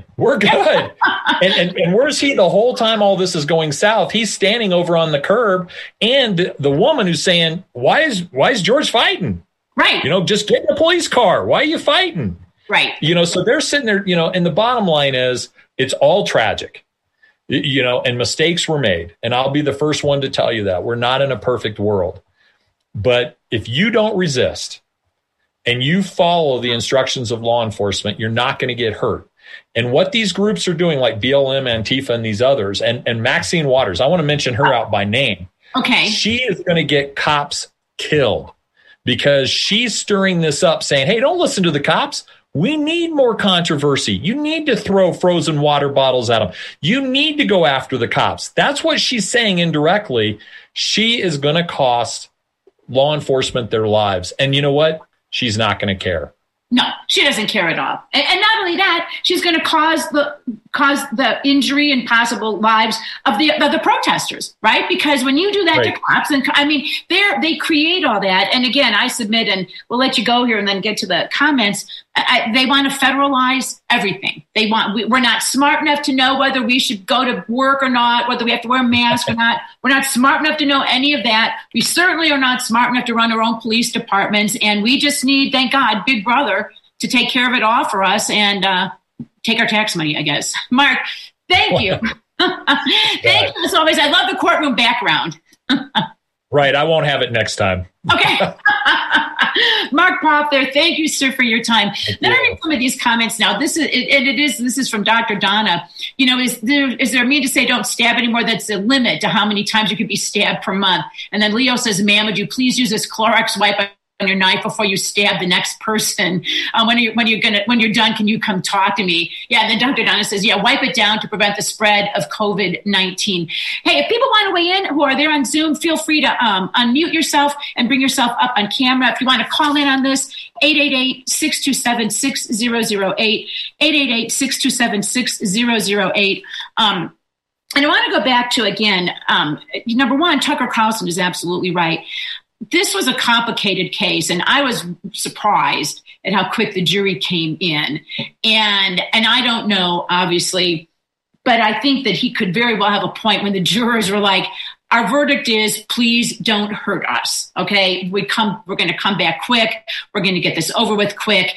and where's he the whole time all this is going south? He's standing over on the curb, and the woman who's saying, why is George fighting? Right. Just get in the police car. Why are you fighting? Right. So they're sitting there, and the bottom line is it's all tragic, and mistakes were made. And I'll be the first one to tell you that we're not in a perfect world. But if you don't resist and you follow the instructions of law enforcement, you're not going to get hurt. And what these groups are doing, like BLM, Antifa, and these others, and Maxine Waters, I want to mention her out by name. Okay. She is going to get cops killed because she's stirring this up, saying, hey, don't listen to the cops. We need more controversy. You need to throw frozen water bottles at them. You need to go after the cops. That's what she's saying indirectly. She is going to cost law enforcement their lives. And you know what? She's not going to care. No, she doesn't care at all. And not only that, she's going to cause the injury and possible lives of the protesters, right? Because when you do that to cops, and I mean, they create all that. And again, I submit, and we'll let you go here and then get to the comments. They want to federalize everything. We're not smart enough to know whether we should go to work or not, whether we have to wear a mask or not. We're not smart enough to know any of that. We certainly are not smart enough to run our own police departments. And we just need, thank God, Big Brother to take care of it all for us and take our tax money, I guess. Mark, thank you. Thank you as always. I love the courtroom background. Right. I won't have it next time. Okay. Mark Poff there. Thank you, sir, for your time. Let me read some of these comments now. This is from Dr. Donna. Is there a mean to say don't stab anymore? That's a limit to how many times you could be stabbed per month. And then Leo says, ma'am, would you please use this Clorox wipe on your knife before you stab the next person? When you're done, can you come talk to me? Yeah. And then Dr. Donna says, yeah, wipe it down to prevent the spread of COVID-19. Hey, if people want to weigh in who are there on Zoom, feel free to unmute yourself and bring yourself up on camera. If you want to call in on this, 888-627-6008, 888-627-6008. And I want to go back to, again, number one, Tucker Carlson is absolutely right. This was a complicated case, and I was surprised at how quick the jury came in. And I don't know, obviously, but I think that he could very well have a point when the jurors were like, our verdict is, please don't hurt us. Okay, we're going to come back quick. We're going to get this over with quick.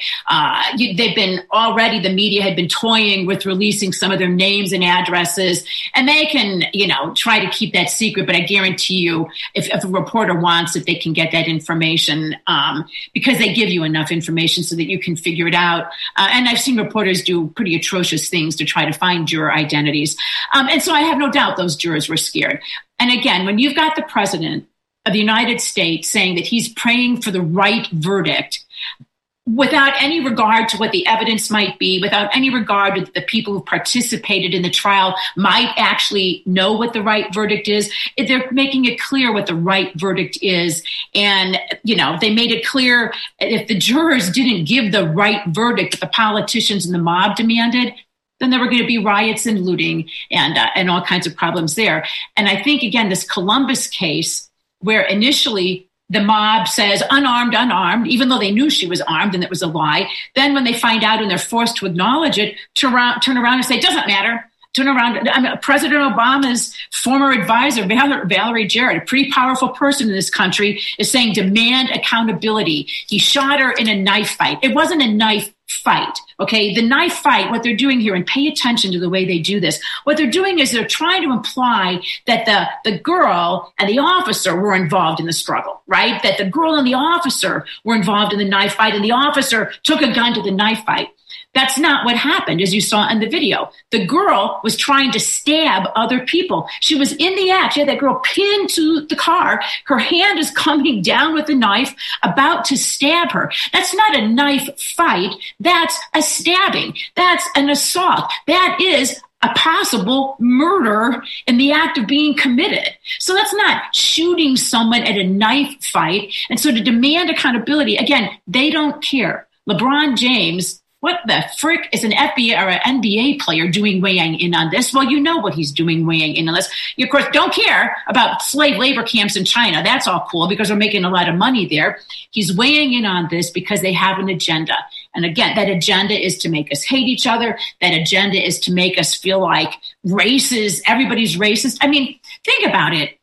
The media had been toying with releasing some of their names and addresses, and they can, try to keep that secret. But I guarantee you, if a reporter wants it, they can get that information because they give you enough information so that you can figure it out. And I've seen reporters do pretty atrocious things to try to find juror identities. And so I have no doubt those jurors were scared. And again, when you've got the president of the United States saying that he's praying for the right verdict, without any regard to what the evidence might be, without any regard to the people who participated in the trial might actually know what the right verdict is, they're making it clear what the right verdict is. And, they made it clear if the jurors didn't give the right verdict that the politicians and the mob demanded, then there were going to be riots and looting and all kinds of problems there. And I think, again, this Columbus case, where initially the mob says unarmed, even though they knew she was armed and it was a lie. Then when they find out and they're forced to acknowledge it, turn around and say, it doesn't matter. Turn around. President Obama's former advisor, Valerie Jarrett, a pretty powerful person in this country, is saying demand accountability. He shot her in a knife fight. It wasn't a knife fight. Okay. The knife fight, what they're doing here, and pay attention to the way they do this. What they're doing is they're trying to imply that the girl and the officer were involved in the struggle, right? That the girl and the officer were involved in the knife fight and the officer took a gun to the knife fight. That's not what happened, as you saw in the video. The girl was trying to stab other people. She was in the act. She had that girl pinned to the car. Her hand is coming down with the knife, about to stab her. That's not a knife fight. That's a stabbing. That's an assault. That is a possible murder in the act of being committed. So that's not shooting someone at a knife fight. And so to demand accountability, again, they don't care. LeBron James, what the frick is an FBA or an NBA player doing weighing in on this? Well, you know what he's doing weighing in on this. You, of course, don't care about slave labor camps in China. That's all cool because we're making a lot of money there. He's weighing in on this because they have an agenda. And again, that agenda is to make us hate each other. That agenda is to make us feel like everybody's racist. I mean, think about it.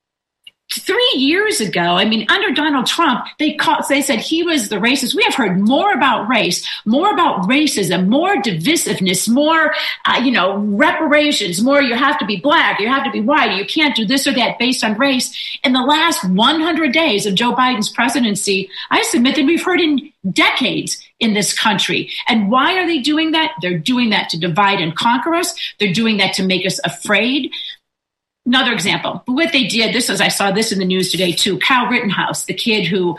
3 years ago, under Donald Trump, they said he was the racist. We have heard more about race, more about racism, more divisiveness, more, reparations, more you have to be black, you have to be white, you can't do this or that based on race. In the last 100 days of Joe Biden's presidency, I submit that we've heard in decades in this country. And why are they doing that? They're doing that to divide and conquer us. They're doing that to make us afraid. Another example, what they did, I saw this in the news today too, Kyle Rittenhouse, the kid who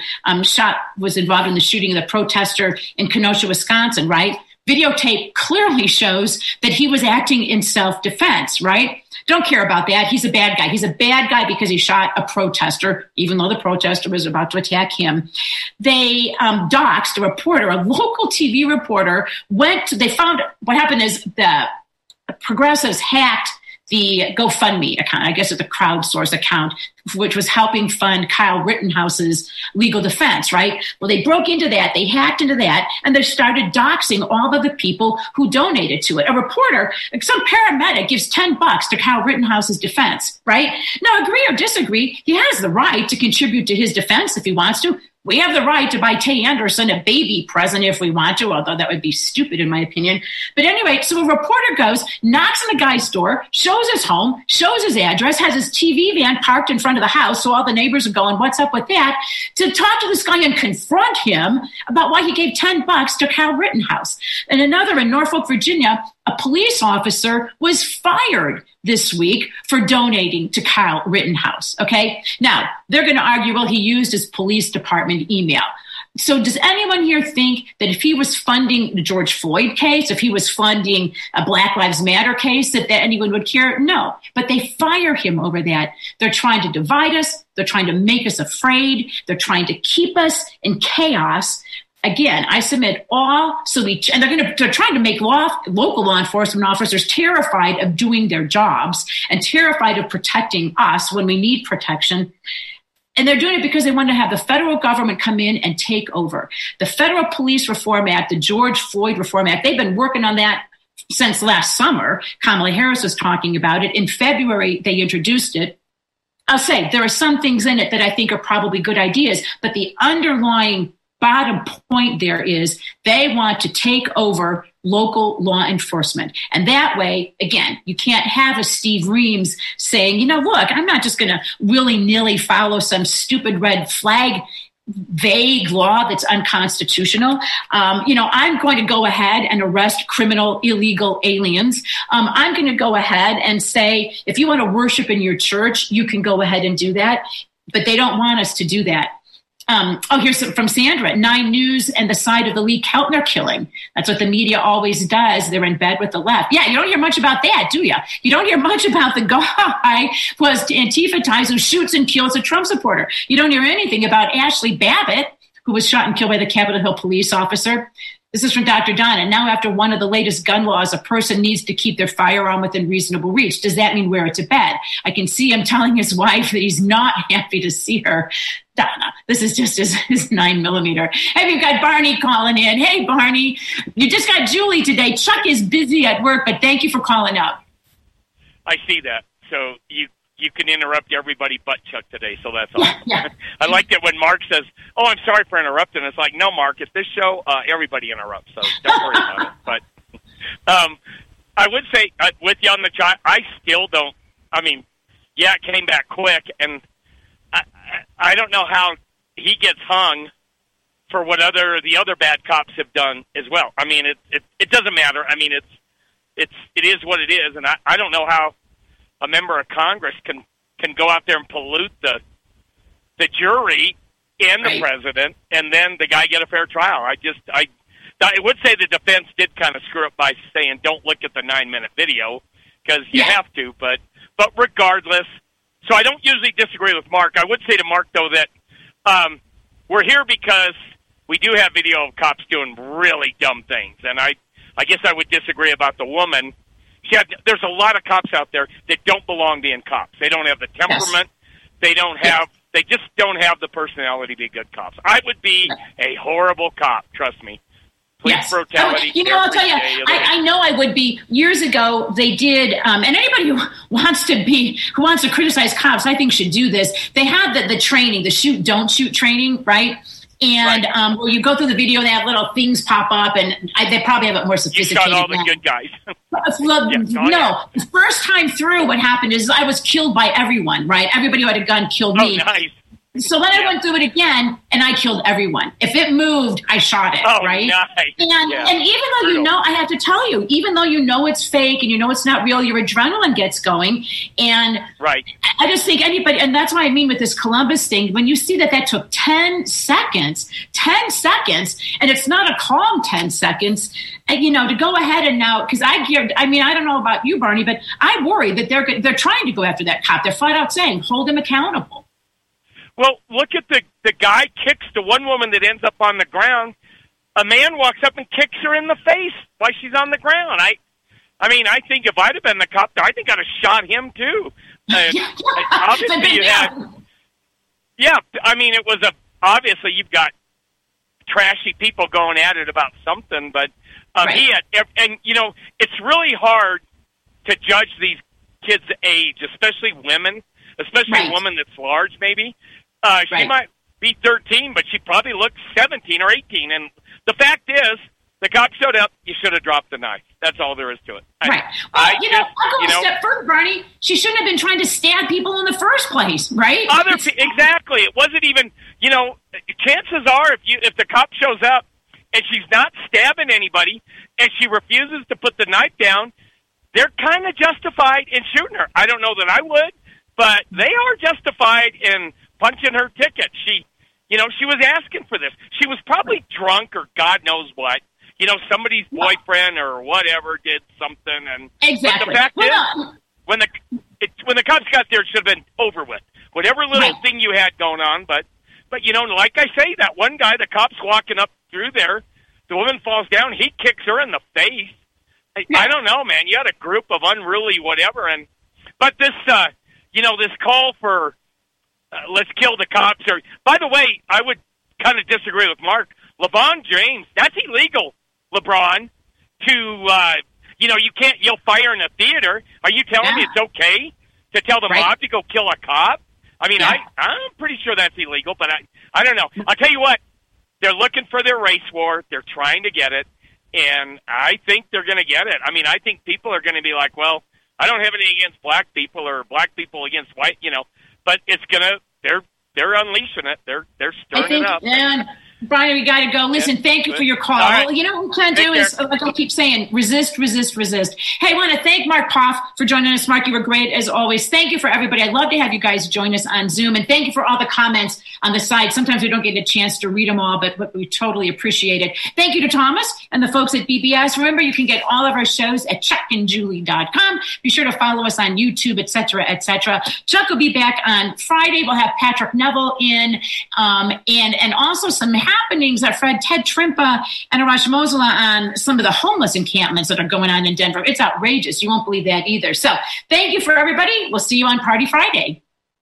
was involved in the shooting of the protester in Kenosha, Wisconsin, right? Videotape clearly shows that he was acting in self-defense, right? Don't care about that. He's a bad guy. He's a bad guy because he shot a protester, even though the protester was about to attack him. They doxed a reporter, a local TV reporter. They found what happened is the progressives hacked the GoFundMe account, I guess it's a crowdsource account, which was helping fund Kyle Rittenhouse's legal defense, right? Well, they broke into that, they hacked into that, and they started doxing all of the people who donated to it. A reporter, some paramedic gives $10 to Kyle Rittenhouse's defense, right? Now, agree or disagree, he has the right to contribute to his defense if he wants to. We have the right to buy Tay Anderson a baby present if we want to, although that would be stupid in my opinion. But anyway, so a reporter goes, knocks on the guy's door, shows his home, shows his address, has his TV van parked in front of the house, so all the neighbors are going, what's up with that? To talk to this guy and confront him about why he gave $10 to Kyle Rittenhouse. And another in Norfolk, Virginia, a police officer was fired this week for donating to Kyle Rittenhouse. Okay. Now they're going to argue, well, he used his police department email. So does anyone here think that if he was funding the George Floyd case, if he was funding a Black Lives Matter case, that anyone would care? No, but they fire him over that. They're trying to divide us. They're trying to make us afraid. They're trying to keep us in chaos. Again, I submit and they're trying to make local law enforcement officers terrified of doing their jobs and terrified of protecting us when we need protection. And they're doing it because they want to have the federal government come in and take over. The Federal Police Reform Act, the George Floyd Reform Act, they've been working on that since last summer. Kamala Harris was talking about it. In February, they introduced it. I'll say there are some things in it that I think are probably good ideas, but the underlying bottom point there is they want to take over local law enforcement. And that way, again, you can't have a Steve Reams saying, look, I'm not just going to willy-nilly follow some stupid red flag vague law that's unconstitutional. I'm going to go ahead and arrest criminal illegal aliens. I'm going to go ahead and say, if you want to worship in your church, you can go ahead and do that. But they don't want us to do that. Here's from Sandra. 9 News and the side of the Lee Keltner killing. That's what the media always does. They're in bed with the left. Yeah, you don't hear much about that, do you? You don't hear much about the guy who has Antifa ties who shoots and kills a Trump supporter. You don't hear anything about Ashley Babbitt, who was shot and killed by the Capitol Hill police officer. This is from Dr. Donna. Now, after one of the latest gun laws, a person needs to keep their firearm within reasonable reach. Does that mean wear it to bed? I can see him telling his wife that he's not happy to see her. Donna, this is just his 9mm. Hey, we've got Barney calling in. Hey, Barney, you just got Julie today. Chuck is busy at work, but thank you for calling up. I see that. So you can interrupt everybody but Chuck today, so that's awesome. Yeah. I liked it when Mark says, I'm sorry for interrupting. It's like, no, Mark, it's this show, everybody interrupts, so don't worry about it. But I would say, with you on the chat, I still don't, it came back quick, and I don't know how he gets hung for what the other bad cops have done as well. It doesn't matter. It is what it is, and I don't know how a member of Congress can go out there and pollute the jury and the president, and then the guy get a fair trial. I would say the defense did kind of screw up by saying don't look at the 9-minute video because you have to, but regardless. So I don't usually disagree with Mark. I would say to Mark though that we're here because we do have video of cops doing really dumb things, and I guess I would disagree about the woman. There's a lot of cops out there that don't belong being cops. They don't have the temperament. They don't have. They just don't have the personality to be good cops. I would be a horrible cop. Trust me. Police brutality. I'll tell you. I know I would be. Years ago, they did. And anybody who wants to criticize cops, I think should do this. They have the training, the shoot, don't shoot training, right? And where you go through the video, they have little things pop up, and they probably have it more sophisticated. You shot all the good guys. No, the first time through, what happened is I was killed by everyone, right? Everybody who had a gun killed me. Nice. So then I went through it again, and I killed everyone. If it moved, I shot it, right? Nice. And even though I have to tell you, even though it's fake and it's not real, your adrenaline gets going. And I just think anybody, and that's what I mean with this Columbus thing, when you see that took 10 seconds, and it's not a calm 10 seconds, to go ahead and now, because I don't know about you, Barney, but I worry that they're trying to go after that cop. They're flat out saying, hold him accountable. Well, look at the guy kicks the one woman that ends up on the ground. A man walks up and kicks her in the face while she's on the ground. I think if I'd have been the cop, I think I'd have shot him too. Obviously, you had. Yeah, it was obviously you've got trashy people going at it about something, but he had, and it's really hard to judge these kids' age, especially women, especially a woman that's large, maybe. She might be 13, but she probably looks 17 or 18. And the fact is, the cop showed up, you should have dropped the knife. That's all there is to it. Right. I'll go a step further, Barney. She shouldn't have been trying to stab people in the first place, right? Exactly. It wasn't even, chances are if the cop shows up and she's not stabbing anybody and she refuses to put the knife down, they're kind of justified in shooting her. I don't know that I would, but they are justified in punching her ticket. She was asking for this. She was probably drunk or God knows what. Somebody's boyfriend or whatever did something. And exactly. But the fact is, when the cops got there, it should have been over with. Whatever little thing you had going on, but like I say, that one guy, the cop's walking up through there, the woman falls down, he kicks her in the face. I don't know, man. You had a group of unruly whatever, but this, this call for let's kill the cops. Or, by the way, I would kind of disagree with Mark. LeBron James, that's illegal, LeBron, to, you can't yell fire in a theater. Are you telling me it's okay to tell the mob to go kill a cop? I mean, I'm pretty sure that's illegal, but I don't know. I'll tell you what, they're looking for their race war. They're trying to get it, and I think they're going to get it. I mean, I think people are going to be like, well, I don't have anything against black people or black people against white, but it's going to, they're unleashing it. They're stirring it up. Brian, we got to go. Listen, thank you for your call. Right. Well, what we can do is, like I keep saying, resist, resist, resist. Hey, I want to thank Mark Poff for joining us. Mark, you were great as always. Thank you for everybody. I'd love to have you guys join us on Zoom. And thank you for all the comments on the site. Sometimes we don't get a chance to read them all, but we totally appreciate it. Thank you to Thomas and the folks at BBS. Remember, you can get all of our shows at chuckandjulie.com. Be sure to follow us on YouTube, et cetera, et cetera. Chuck will be back on Friday. We'll have Patrick Neville in, and also some happenings that Ted Trimpa and Arash Mosellah on some of the homeless encampments that are going on in Denver. It's outrageous. You won't believe that either. So thank you for everybody. We'll see you on Party Friday.